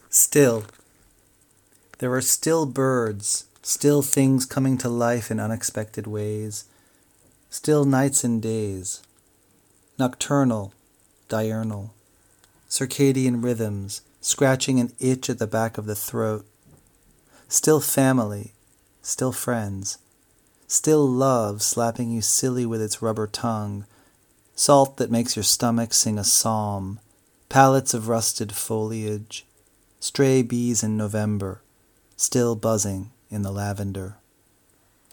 Still. There are still birds, still things coming to life in unexpected ways, still nights and days, nocturnal, diurnal, circadian rhythms, scratching an itch at the back of the throat, still family, still friends, still love slapping you silly with its rubber tongue, salt that makes your stomach sing a psalm, pallets of rusted foliage, stray bees in November, still buzzing in the lavender.